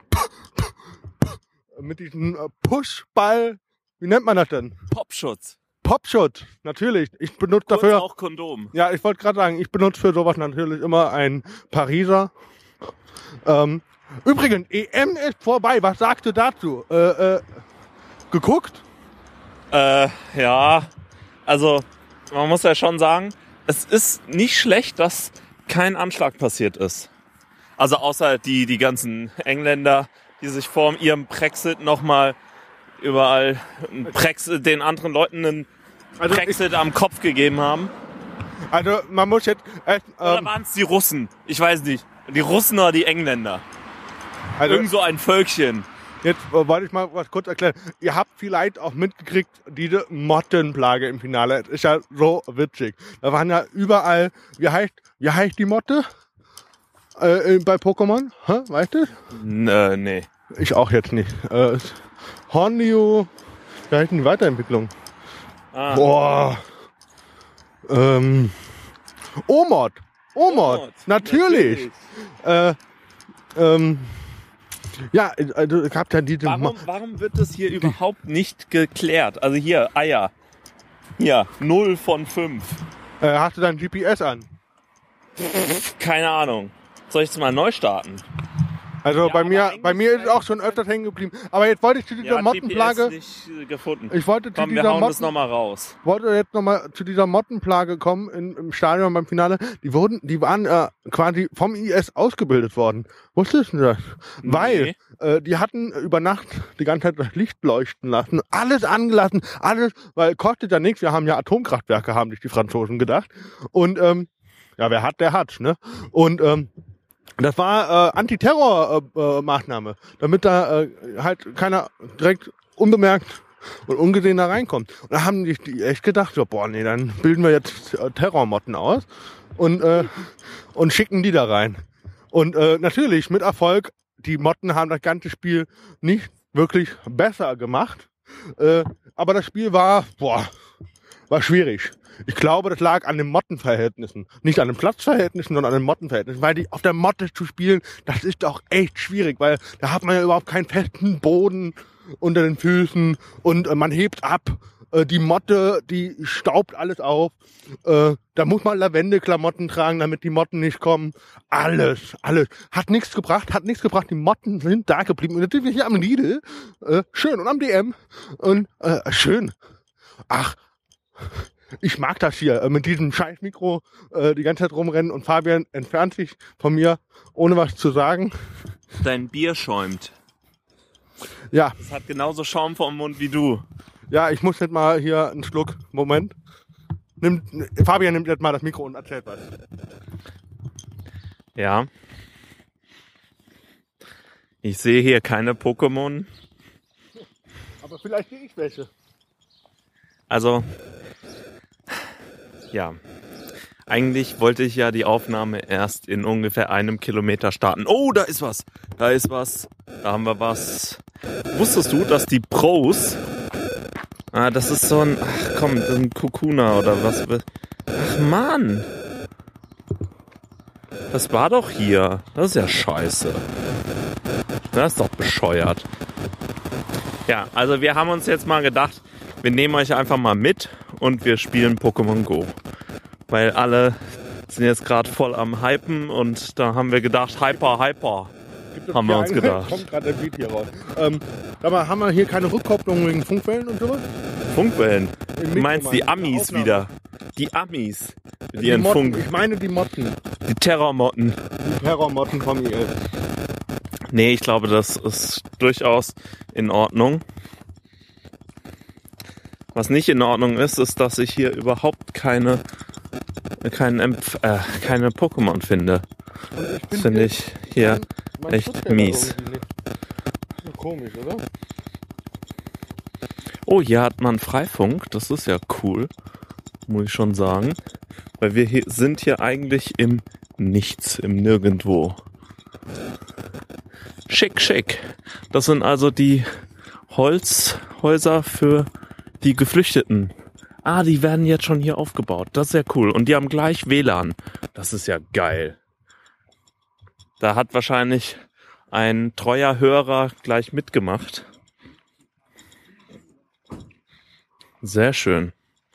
Pushball. Wie nennt man das denn? Popschutz, natürlich. Ich benutze Kurz dafür auch Kondom. Ja, ich wollte gerade sagen, ich benutze für sowas natürlich immer ein Pariser. Übrigens, EM ist vorbei. Was sagst du dazu? Geguckt? Ja, also man muss ja schon sagen, es ist nicht schlecht, dass kein Anschlag passiert ist. Also außer die ganzen Engländer, die sich vor ihrem Brexit nochmal überall den anderen Leuten einen Brexit am Kopf gegeben haben. Also man muss jetzt... Oder waren es die Russen? Ich weiß nicht. Die Russen oder die Engländer? Also, Irgend so ein Völkchen. Jetzt wollte ich mal was kurz erklären. Ihr habt vielleicht auch mitgekriegt, diese Mottenplage im Finale. Das ist ja so witzig. Da waren ja überall... Wie heißt die Motte? Bei Pokémon? Weißt du? Nee. Ich auch jetzt nicht. Hornio... Wie heißt denn die Weiterentwicklung? Boah. Omod, natürlich. Ja, also es gab ja diese... Warum wird das hier überhaupt nicht geklärt? Also hier, Eier. Hier, 0 von 5. Hast du dein GPS an? Keine Ahnung. Soll ich es mal neu starten? Also Ja, bei mir ist es auch schon öfters hängen geblieben. Aber jetzt wollte ich zu dieser Mottenplage... GPS nicht gefunden. Ich wollte zu Komm, wir dieser hauen das nochmal raus. wollte jetzt nochmal zu dieser Mottenplage kommen im Stadion beim Finale. Die waren quasi vom IS ausgebildet worden. Wusstest du das? Nee. Weil die hatten über Nacht die ganze Zeit das Licht leuchten lassen. Alles angelassen. Alles, weil kostet ja nichts. Wir haben ja Atomkraftwerke, haben sich die Franzosen gedacht. Und ja, wer hat, der hat. Ne? Und das war Antiterror-Maßnahme, damit da halt keiner direkt unbemerkt und ungesehen da reinkommt. Und da haben die echt gedacht, so, boah, nee, dann bilden wir jetzt Terrormotten aus und schicken die da rein. Und natürlich mit Erfolg, die Motten haben das ganze Spiel nicht wirklich besser gemacht. Aber das Spiel war schwierig. Ich glaube, das lag an den Mottenverhältnissen. Nicht an den Platzverhältnissen, sondern an den Mottenverhältnissen. Weil auf der Motte zu spielen, das ist doch echt schwierig, weil da hat man ja überhaupt keinen festen Boden unter den Füßen und man hebt ab. Die Motte, die staubt alles auf. Da muss man Lavendel-Klamotten tragen, damit die Motten nicht kommen. Alles. Hat nichts gebracht. Die Motten sind da geblieben. Und jetzt sind wir hier am Lidl. Schön. Und am DM. Und schön. Ach, ich mag das hier, mit diesem scheiß Mikro die ganze Zeit rumrennen und Fabian entfernt sich von mir, ohne was zu sagen. Dein Bier schäumt. Ja. Es hat genauso Schaum vom Mund wie du. Ja, ich muss jetzt mal hier einen Schluck. Moment. Fabian nimmt jetzt mal das Mikro und erzählt was. Ja. Ich sehe hier keine Pokémon. Aber vielleicht sehe ich welche. Also, ja. Eigentlich wollte ich ja die Aufnahme erst in ungefähr 1 Kilometer starten. Oh, da ist was. Da haben wir was. Wusstest du, dass die Pros... das ist so ein Kokuna oder was? Ach Mann. Das war doch hier. Das ist ja scheiße. Das ist doch bescheuert. Ja, also wir haben uns jetzt mal gedacht, wir nehmen euch einfach mal mit und wir spielen Pokémon Go. Weil alle sind jetzt gerade voll am Hypen und da haben wir gedacht, Hyper. Haben wir uns gedacht. Kommt gerade der Beat hier raus. Aber haben wir hier keine Rückkopplung wegen Funkwellen und sowas? Funkwellen? Du meinst die Amis wieder? Die Amis. Mit ihren Motten. Ich meine die Motten. Die Terrormotten. Die Terrormotten vom IS. Nee, ich glaube, das ist durchaus in Ordnung. Was nicht in Ordnung ist, dass ich hier überhaupt keine Pokémon finde. Das finde ich hier echt mies. Komisch, oder? Oh, hier hat man Freifunk. Das ist ja cool. Muss ich schon sagen. Weil wir sind hier eigentlich im Nichts, im Nirgendwo. Schick, schick. Das sind also die Holzhäuser für die Geflüchteten. Ah, die werden jetzt schon hier aufgebaut. Das ist ja cool. Und die haben gleich WLAN. Das ist ja geil. Da hat wahrscheinlich ein treuer Hörer gleich mitgemacht. Sehr schön.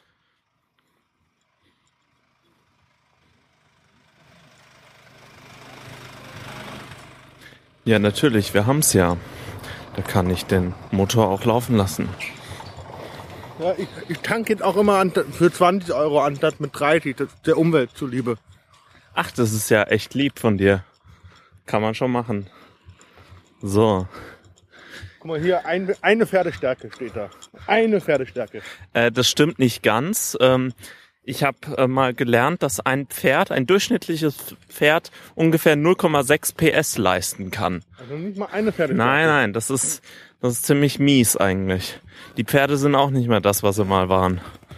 Ja, natürlich, wir haben's ja. Da kann ich den Motor auch laufen lassen. Ja, ich tanke jetzt auch immer für 20 Euro anstatt mit 30, das der Umwelt zuliebe. Ach, das ist ja echt lieb von dir. Kann man schon machen. So. Guck mal hier, eine Pferdestärke steht da. Eine Pferdestärke. Das stimmt nicht ganz. Ich habe mal gelernt, dass ein durchschnittliches Pferd ungefähr 0,6 PS leisten kann. Also nicht mal eine Pferdestärke. Nein, das ist ziemlich mies eigentlich. Die Pferde sind auch nicht mehr das, was sie mal waren.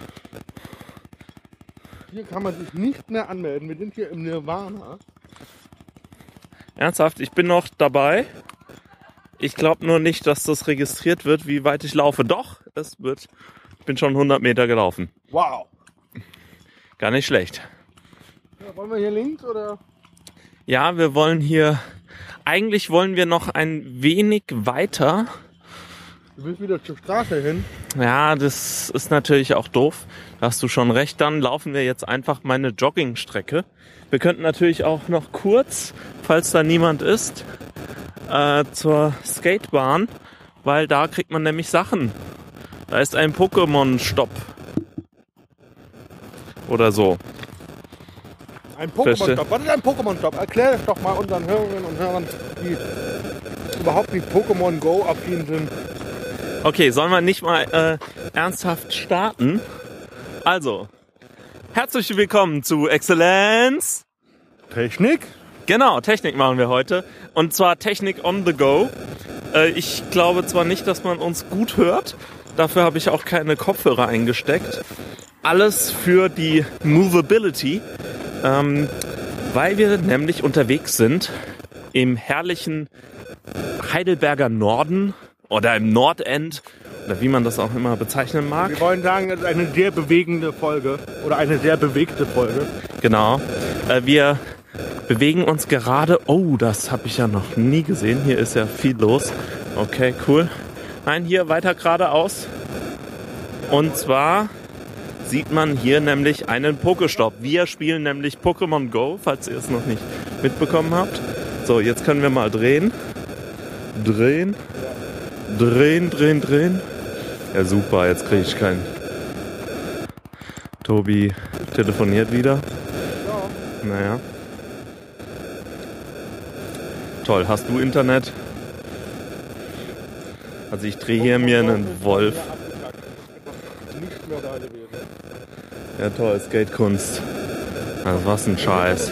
Hier kann man sich nicht mehr anmelden. Wir sind hier im Nirvana. Ernsthaft, ich bin noch dabei. Ich glaube nur nicht, dass das registriert wird, wie weit ich laufe. Doch, es wird. Ich bin schon 100 Meter gelaufen. Wow. Gar nicht schlecht. Ja, wollen wir hier links oder? Ja, wir wollen hier. Eigentlich wollen wir noch ein wenig weiter. Du willst wieder zur Straße hin? Ja, das ist natürlich auch doof. Da hast du schon recht. Dann laufen wir jetzt einfach meine Joggingstrecke. Wir könnten natürlich auch noch kurz, falls da niemand ist, zur Skatebahn, weil da kriegt man nämlich Sachen. Da ist ein Pokémon-Stopp. Oder so. Ein Pokémon-Stop. Was ist ein Pokémon-Stop? Erklär das doch mal unseren Hörerinnen und Hörern, die überhaupt nicht Pokémon Go affin sind. Okay, sollen wir nicht mal ernsthaft starten? Also, herzlich willkommen zu Exzellenz. Technik? Genau, Technik machen wir heute. Und zwar Technik on the go. Ich glaube zwar nicht, dass man uns gut hört. Dafür habe ich auch keine Kopfhörer eingesteckt. Alles für die Movability. Weil wir nämlich unterwegs sind im herrlichen Heidelberger Norden oder im Nordend oder wie man das auch immer bezeichnen mag. Wir wollen sagen, es ist eine sehr bewegende Folge oder eine sehr bewegte Folge. Genau. Wir bewegen uns gerade. Oh, das habe ich ja noch nie gesehen. Hier ist ja viel los. Okay, cool. Nein, hier weiter geradeaus. Und zwar sieht man hier nämlich einen Pokéstop. Wir spielen nämlich Pokémon Go, falls ihr es noch nicht mitbekommen habt. So, jetzt können wir mal drehen. Drehen. Ja, super, jetzt kriege ich keinen. Tobi telefoniert wieder. Ja. Naja. Toll, hast du Internet? Also ich drehe hier mir einen Wolf. Nicht mehr da gewesen. Ja toll, Skatekunst. Also was ein Scheiß.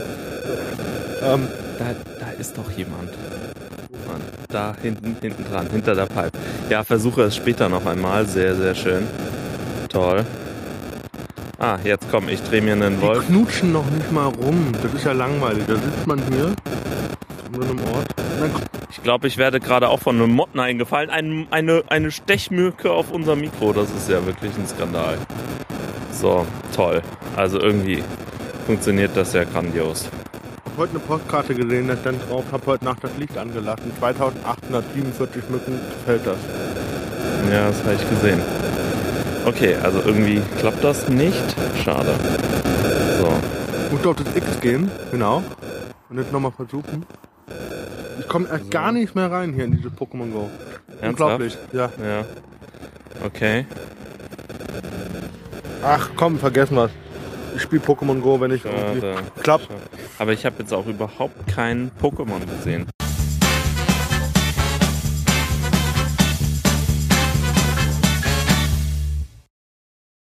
Da ist doch jemand. Mann, da hinten dran, hinter der Pipe. Ja, versuche es später noch einmal. Sehr, sehr schön. Toll. Ah, jetzt komm, ich drehe mir einen Wolf. Die knutschen noch nicht mal rum. Das ist ja langweilig. Da sitzt man hier an so einem Ort. Ich glaube, ich werde gerade auch von einem Motten eingefallen. Eine Stechmücke auf unser Mikro. Das ist ja wirklich ein Skandal. So, toll. Also irgendwie funktioniert das ja grandios. Ich habe heute eine Postkarte gesehen, da stand drauf, habe heute Nacht das Licht angelassen. 2847 Mücken fällt das. Ja, das habe ich gesehen. Okay, also irgendwie klappt das nicht. Schade. So. Muss auf das X gehen, genau. Und jetzt nochmal versuchen. Ich komme erst gar nicht mehr rein hier in diese Pokémon Go. Unglaublich, ja. Ja. Okay. Ach komm, vergessen wir's. Ich spiele Pokémon Go, wenn ich irgendwie klappt. Aber ich habe jetzt auch überhaupt kein Pokémon gesehen.